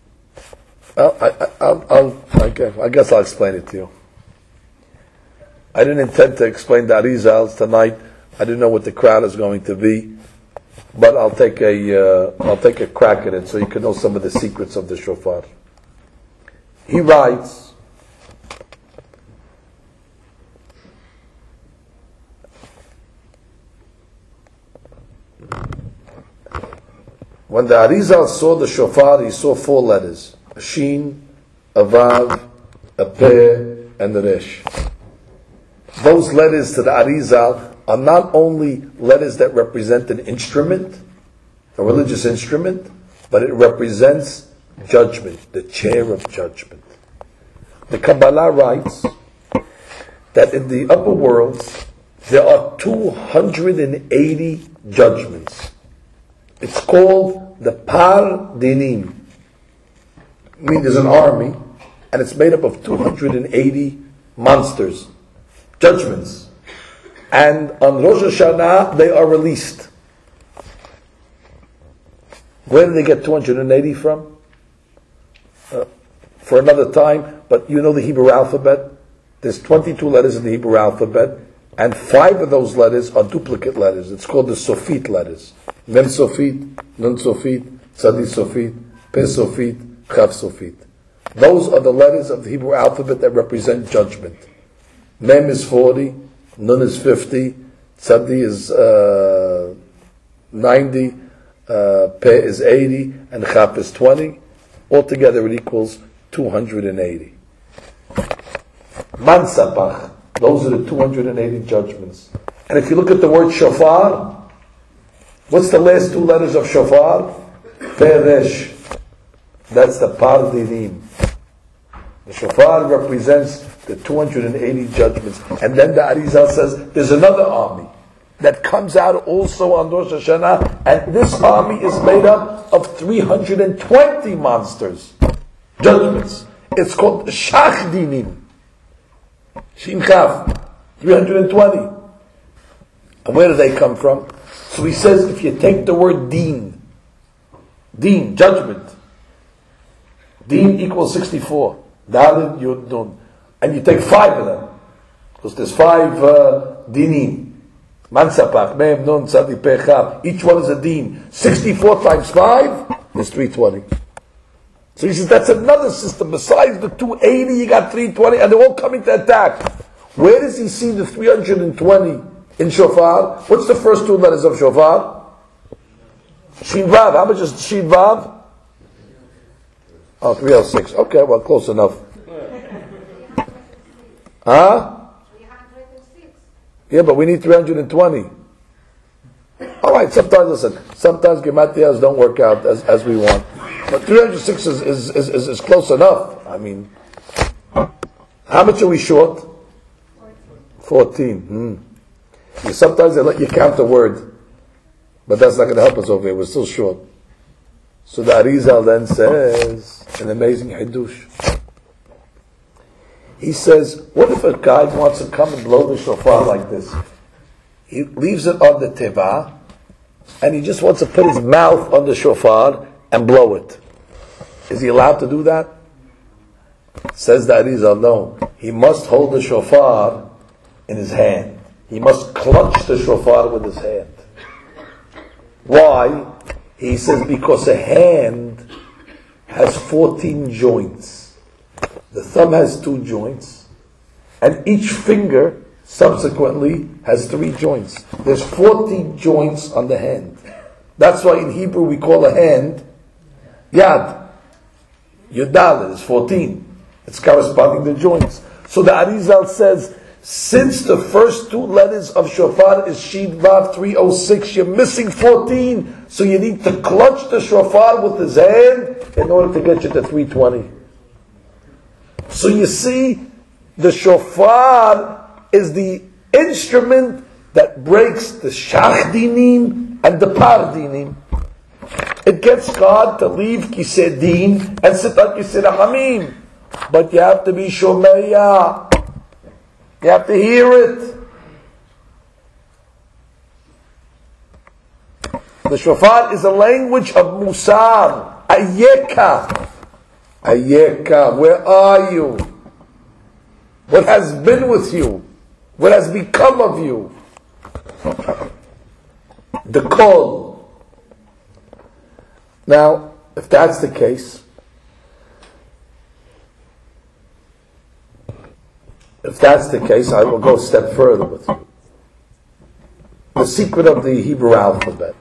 well, I, I, I'll, I'll, okay, I guess I'll explain it to you. I didn't intend to explain the Arizals tonight. I didn't know what the crowd is going to be, but I'll take a uh, I'll take a crack at it so you can know some of the secrets of the shofar. He writes, when the Arizal saw the shofar, he saw four letters: a shin, a vav, a peh, and a resh. Those letters to the Arizal are not only letters that represent an instrument, a religious instrument, but it represents judgment, the chair of judgment. The Kabbalah writes that in the upper worlds there are two hundred eighty judgments. It's called the Par Dinim. I mean, there's an army, and it's made up of two hundred eighty monsters, judgments. And on Rosh Hashanah, they are released. Where did they get two hundred eighty from? Uh, for another time, but you know the Hebrew alphabet? There's twenty-two letters in the Hebrew alphabet, and five of those letters are duplicate letters. It's called the Sofit letters. Mem Sofit, Nun Sofit, Tzadi Sofit, Pe Sofit, Chav Sofit. Those are the letters of the Hebrew alphabet that represent judgment. Mem is forty, Nun is fifty, Tzadi is uh, ninety, uh, Pe is eighty, and Chav is twenty. Altogether it equals two hundred eighty. Mansapach, those are the two hundred eighty judgments. And if you look at the word shofar, what's the last two letters of shofar? Peresh. That's the Par Dinim. The shofar represents the two hundred eighty judgments. And then the Arizal says there's another army that comes out also on Rosh Hashanah, and this army is made up of three hundred twenty monsters, judgments. It's called Shach Dinim. Shin Chav, three hundred twenty. And where do they come from? So he says, if you take the word Din, Din, judgment, Din equals sixty-four. Dalid, Yud, Nun. And you take five of them, because there's five uh, Dinim. Mansapach, Mem, Nun, Tzadi, Peh, Chav. Each one is a Din. sixty-four times five is three hundred twenty. So he says, that's another system. Besides the two hundred eighty, you got three hundred twenty, and they're all coming to attack. Where does he see the three hundred twenty in shofar? What's the first two letters of shofar? Shin Vav. How much is Shin Vav? Oh, three oh six. Okay, well, close enough. Huh? Yeah, but we need three hundred twenty. Alright, sometimes, listen, sometimes Gematias don't work out as, as we want. But three hundred six is, is, is, is, is close enough. I mean, how much are we short? fourteen. Hmm. Yeah, sometimes they let you count the word, but that's not going to help us over here. We're still short. So the Arizal then says an amazing Hidush. He says, what if a guy wants to come and blow the shofar like this? He leaves it on the teva, and he just wants to put his mouth on the shofar and blow it. Is he allowed to do that? Says the Arizal, no. He must hold the shofar in his hand. He must clutch the shofar with his hand. Why? He says because a hand has fourteen joints. The thumb has two joints, and each finger subsequently has three joints. There's fourteen joints on the hand. That's why in Hebrew we call a hand yad. Yudal is fourteen. It's corresponding to joints. So the Arizal says, since the first two letters of shofar is Shin Vav three oh six, you're missing fourteen, so you need to clutch the shofar with his hand in order to get you to three twenty. So you see, the shofar is the instrument that breaks the Shach Dinim and the Par Dinim. It gets God to leave Kisei Din and sit on Kisei Rachamim. But you have to be Shomeya. You have to hear it. The shofar is a language of Musar. Ayeka. Ayeka, where are you? What has been with you? What has become of you? The call. Now, if that's the case, if that's the case, I will go a step further with you. The secret of the Hebrew alphabet.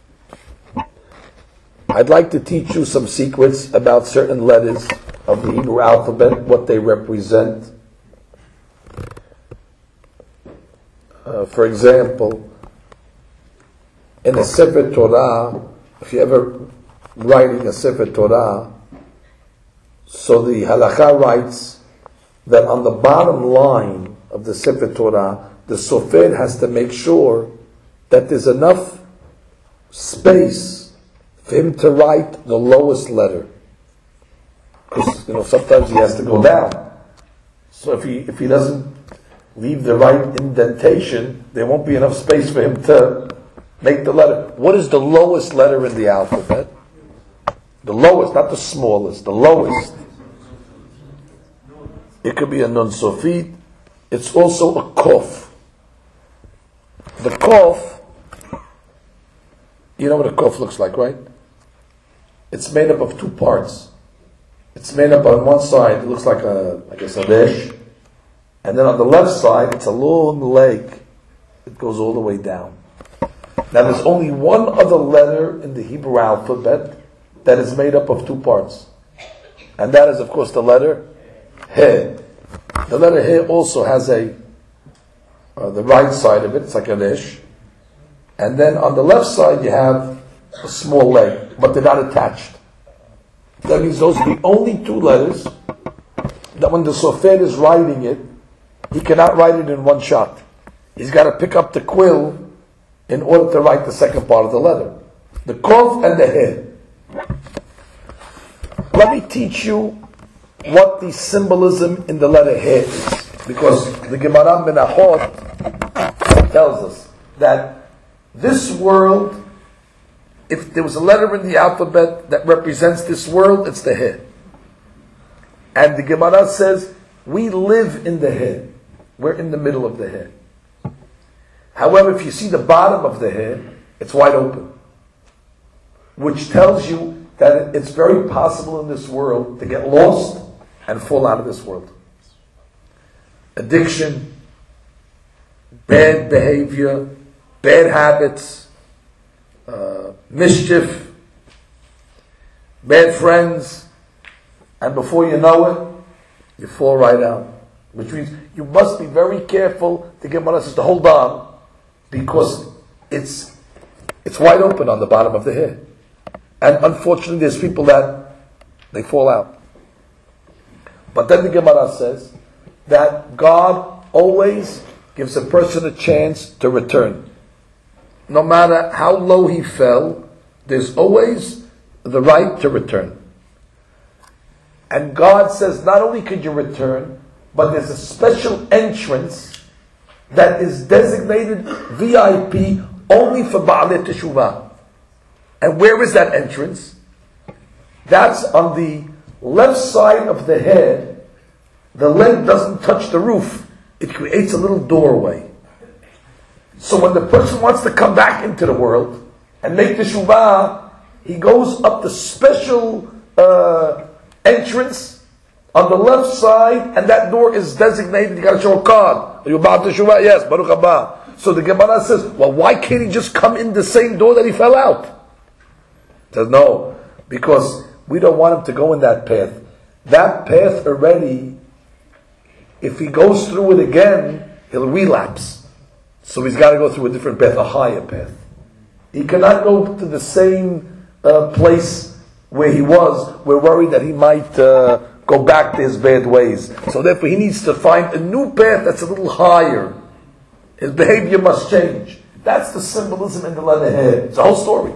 I'd like to teach you some secrets about certain letters of the Hebrew alphabet, what they represent. Uh, for example, in a Sefer Torah, if you're ever writing a Sefer Torah, so the halakha writes that on the bottom line of the Sefer Torah, the sofer has to make sure that there's enough space for him to write the lowest letter. Because, you know, sometimes he has to go down. So if he if he doesn't leave the right indentation, there won't be enough space for him to make the letter. What is the lowest letter in the alphabet? The lowest, not the smallest, the lowest. It could be a nun sofit. It's also a kof. The kof, you know what a kof looks like, right? It's made up of two parts. It's made up on one side, it looks like a like a sadesh, and then on the left side, it's a long leg. It goes all the way down. Now, there's only one other letter in the Hebrew alphabet that is made up of two parts, and that is, of course, the letter He. The letter He also has a uh, the right side of it. It's like a resh, and then on the left side you have a small leg, but they're not attached. That means those are the only two letters that when the sofer is writing it, he cannot write it in one shot. He's got to pick up the quill in order to write the second part of the letter. The kof and the he. Let me teach you what the symbolism in the letter he is. Because the Gemara Menachot tells us that this world, if there was a letter in the alphabet that represents this world, it's the He. And the Gemara says, we live in the He. We're in the middle of the He. However, if you see the bottom of the He, it's wide open. Which tells you that it's very possible in this world to get lost and fall out of this world. Addiction, bad behavior, bad habits, Uh, mischief, bad friends, and before you know it, you fall right out. Which means you must be very careful to get us to hold on, because it's it's wide open on the bottom of the hair. And unfortunately, there's people that they fall out. But then the Gemara says that God always gives a person a chance to return. No matter how low he fell, there's always the right to return. And God says not only could you return, but there's a special entrance that is designated V I P only for Ba'alei Teshuvah. And where is that entrance? That's on the left side of the head. The leg doesn't touch the roof. It creates a little doorway. So when the person wants to come back into the world and make teshuvah, he goes up the special uh, entrance on the left side, and that door is designated. You got to show a card. Are you about teshuvah? Yes, Baruch haba. So the Gemara says, well, why can't he just come in the same door that he fell out? He says, no, because we don't want him to go in that path. That path already, if he goes through it again, he'll relapse. So he's got to go through a different path, a higher path. He cannot go to the same uh, place where he was. We're worried that he might uh, go back to his bad ways. So therefore he needs to find a new path that's a little higher. His behavior must change. That's the symbolism in the letter He. It's a whole story.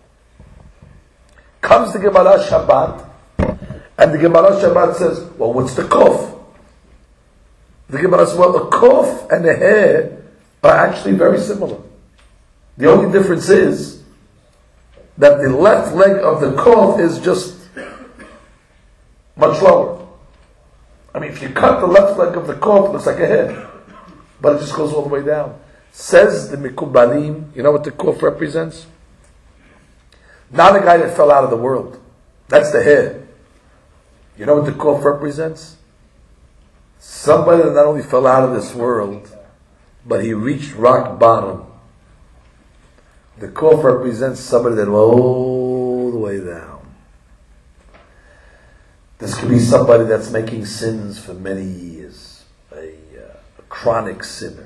Comes the Gemara Shabbat, and the Gemara Shabbat says, well, what's the kof? The Gemara says, well, the kof and the He are actually very similar. The only difference is that the left leg of the kof is just much lower. I mean, if you cut the left leg of the kof, it looks like a head. but it just goes all the way down. Says the Mikubalim, you know what the Kuf represents? Not a guy that fell out of the world. That's the hair. You know what the Kuf represents? Somebody that not only fell out of this world, but he reached rock bottom. The Kuf represents somebody that went all the way down. This could be somebody that's making sins for many years, a, uh, a chronic sinner.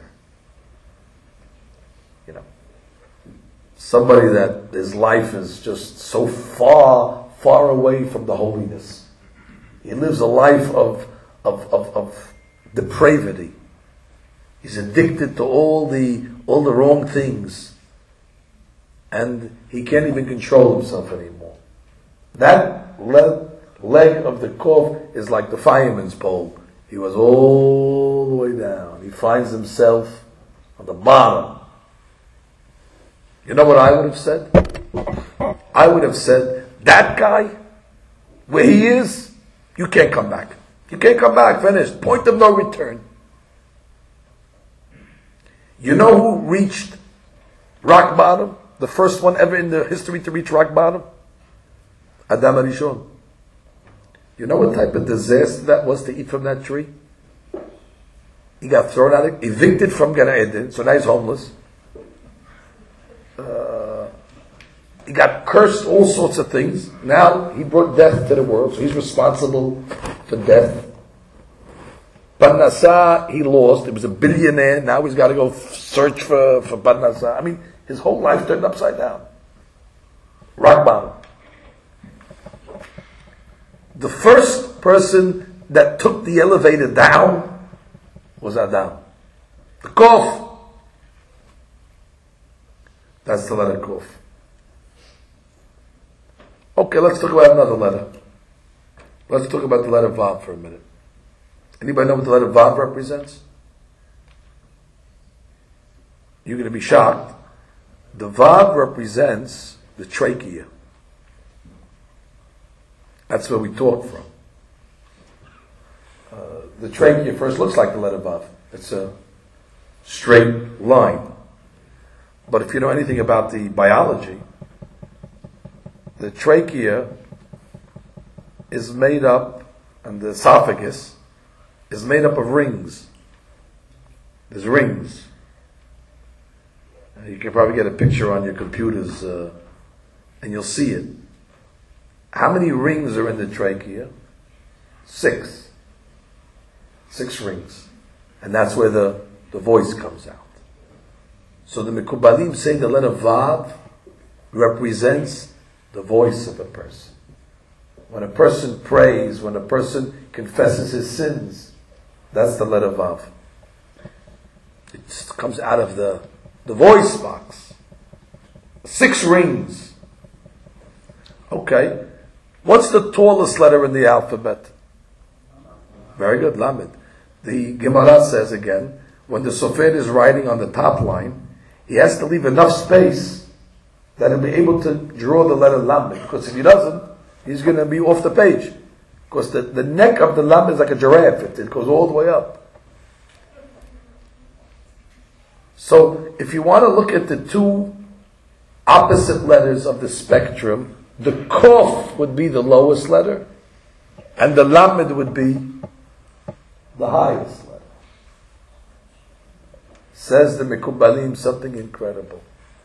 You know, somebody that his life is just so far, far away from the holiness. He lives a life of of of, of depravity. He's addicted to all the all the wrong things, and he can't even control himself anymore. That leg, leg of the Kuf is like the fireman's pole. He was all the way down. He finds himself on the bottom. You know what I would have said? I would have said, that guy, where he is, you can't come back. You can't come back, finished. Point of no return. You know who reached rock bottom? The first one ever in the history to reach rock bottom? Adam HaRishon. You know what type of disaster that was to eat from that tree? He got thrown out, evicted from Gan Eden, so now he's homeless. Uh, he got cursed, all sorts of things. Now he brought death to the world, so he's responsible for death. Parnassah, he lost. He was a billionaire. Now he's got to go f- search for, for Parnassah. I mean, his whole life turned upside down. Rock bottom. The first person that took the elevator down was Adam. The Kuf. That's the letter Kuf. Okay, let's talk about another letter. Let's talk about the letter Vav for a minute. Anybody know what the letter Vav represents? You're going to be shocked. The Vav represents the trachea. That's where we talk from. Uh, the trachea first looks like the letter Vav. It's a straight line. But if you know anything about the biology, the trachea is made up, and the esophagus is made up of rings. There's rings. You can probably get a picture on your computers, uh, and you'll see it. How many rings are in the trachea? Six. Six rings. And that's where the, the voice comes out. So the Mekubalim say the letter Vav represents the voice of a person. When a person prays, when a person confesses his sins, that's the letter Vav. It just comes out of the, the voice box. Six rings. Okay. What's the tallest letter in the alphabet? Very good, Lamed. The Gemara says again, when the Sofer is writing on the top line, he has to leave enough space that he'll be able to draw the letter Lamed. Because if he doesn't, he's going to be off the page. Because the, the neck of the Lamed is like a giraffe. It, it goes all the way up. So, if you want to look at the two opposite letters of the spectrum, the Kuf would be the lowest letter, and the Lamed would be the highest letter. Says the Mekubalim something incredible.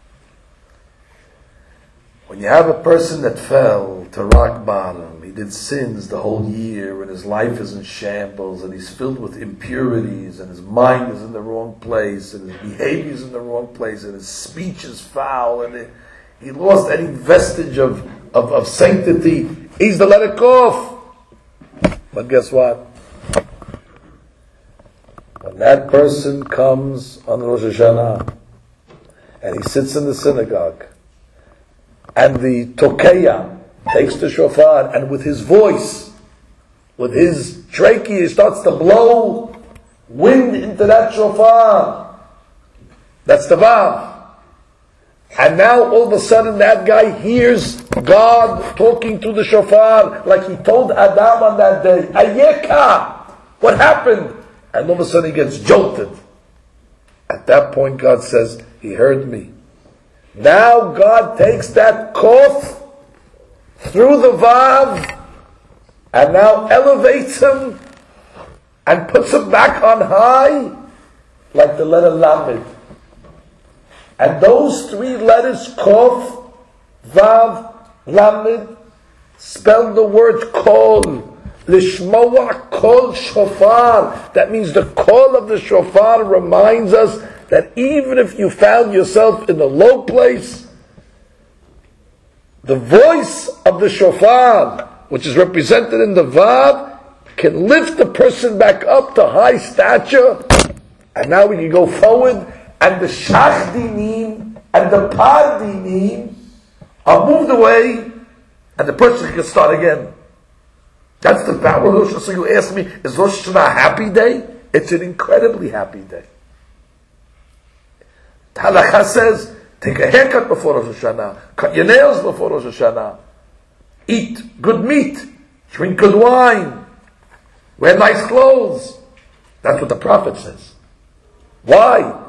When you have a person that fell to rock bottom, he did sins the whole year, and his life is in shambles, and he's filled with impurities, and his mind is in the wrong place, and his behavior is in the wrong place, and his speech is foul, and it, he lost any vestige of, of, of sanctity. He's the letter Kuf. But guess what? When that person comes on Rosh Hashanah, and he sits in the synagogue, and the Tokeya takes the shofar, and with his voice, with his trachea, he starts to blow wind into that shofar. That's the Vav. And now all of a sudden that guy hears God talking to the shofar like he told Adam on that day, Ayeka! What happened? And all of a sudden he gets jolted. At that point, God says, He heard me. Now God takes that kof through the vav and now elevates him and puts him back on high like the letter lamed. And those three letters, kof, vav, lamed, spell the word kol. Lishmoa kol shofar. That means the call of the shofar reminds us that even if you found yourself in a low place, the voice of the shofar, which is represented in the vav, can lift the person back up to high stature, and now we can go forward, and the shachdinim and the pardinim are moved away, and the person can start again. That's the power of Rosh Hashanah. So you ask me, is Rosh Hashanah a happy day? It's an incredibly happy day. Halakha says, take a haircut before Rosh Hashanah, cut your nails before Rosh Hashanah, eat good meat, drink good wine, wear nice clothes. That's what the Prophet says. Why?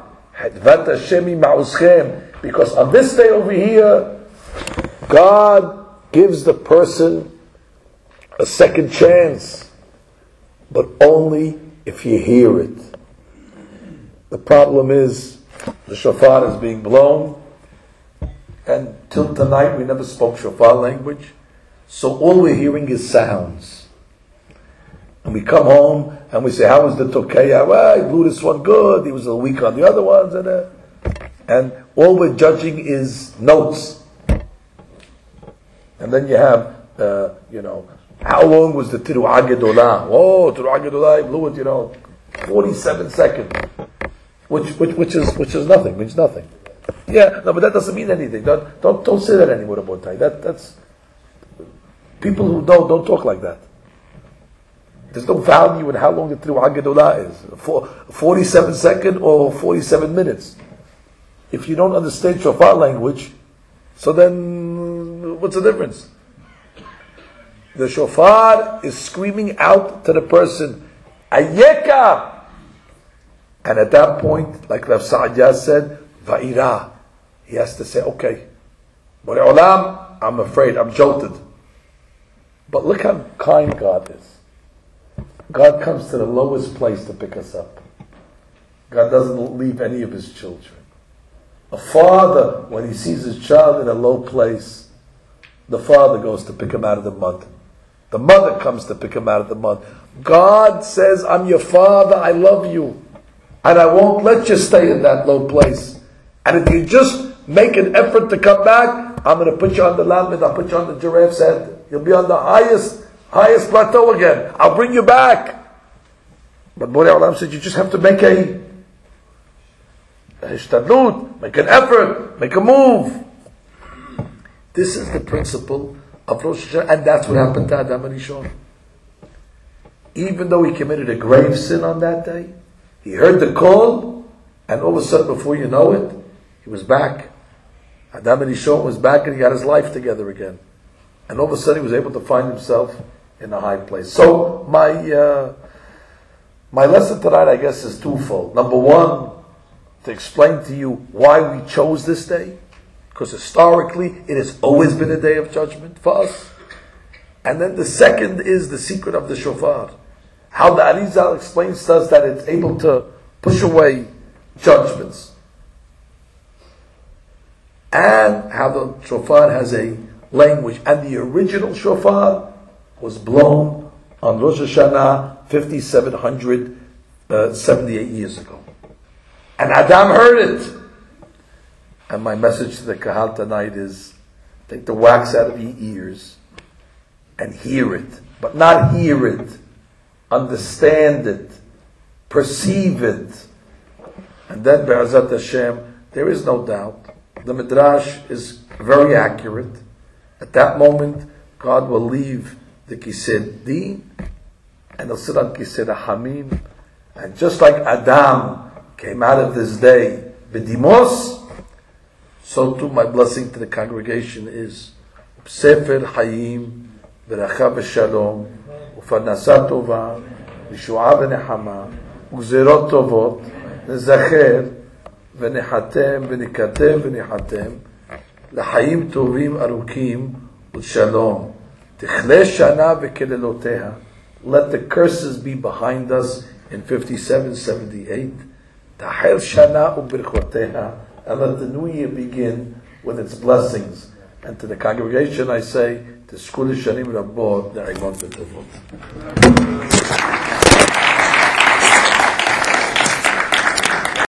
Because on this day over here, God gives the person a second chance, but only if you hear it. The problem is, the shofar is being blown, and till tonight we never spoke shofar language, so all we're hearing is sounds. And we come home and we say, how was the tokeya? Well, he blew this one good, he was a weak on the other ones, and, uh, and all we're judging is notes. And then you have, uh, you know, how long was the Tiru'ah Gedolah? Oh, Tiru'ah Gedolah, he blew it, you know, forty-seven seconds. Which, which, which is, which is nothing, means nothing. Yeah, no, but that doesn't mean anything. Don't, don't, don't say that anymore, Rabotai. That, that's, people who don't, don't talk like that. There's no value in how long the Tiru'ah Gedolah is. For, forty-seven seconds or forty-seven minutes. If you don't understand shofar language, so then, what's the difference? The shofar is screaming out to the person, Ayeka! And at that point, like Rav Sa'adiyah said, Va'ira. He has to say, okay, Borei Olam, I'm afraid, I'm jolted. But look how kind God is. God comes to the lowest place to pick us up. God doesn't leave any of His children. A father, when he sees his child in a low place, the father goes to pick him out of the mud. The mother comes to pick him out of the mud. God says, I'm your father, I love you. And I won't let you stay in that low place. And if you just make an effort to come back, I'm going to put you on the lamed, I'll put you on the giraffe's head. You'll be on the highest, highest plateau again. I'll bring you back. But Borei Olam said, you just have to make a, a hishtadlut, make an effort, make a move. This is the principle of Rosh Hashanah, and that's what happened to Adam HaRishon. Even though he committed a grave sin on that day, he heard the call, and all of a sudden, before you know it, he was back. Adam HaRishon was back, and he got his life together again. And all of a sudden, he was able to find himself in a high place. So, my uh, my lesson tonight, I guess, is twofold. Number one, to explain to you why we chose this day, because historically, it has always been a day of judgment for us. And then the second is the secret of the shofar. How the Arizal explains to us that it's able to push away judgments. And how the shofar has a language. And the original shofar was blown on Rosh Hashanah fifty-seven hundred seventy-eight years ago. And Adam heard it. And my message to the Kahal tonight is, take the wax out of your ears and hear it. But not hear it. Understand it, perceive it, and then Be'ezat Hashem, there is no doubt. The Midrash is very accurate. At that moment, God will leave the Kisei Din, and he'll sit on Kisei Hamim, and just like Adam came out of this day, B'dimos, so too my blessing to the congregation is Sefer Hayim, B'racha B'shalom, ופרנסה טובה, ישועה ונחמה, וגזירות טובות, נזכר v'nechatem, v'nikatem, v'nechatem, l'chaim tovim arukim, u'shalom. Tichle shana v'keleloteha. Let the curses be behind us in fifty-seven seventy-eight. Tahel shana u'birchoteha. And let the new year begin with its blessings. And to the congregation I say, Tizkulu Shanim Rabbot, Ne'imot V'Tovot.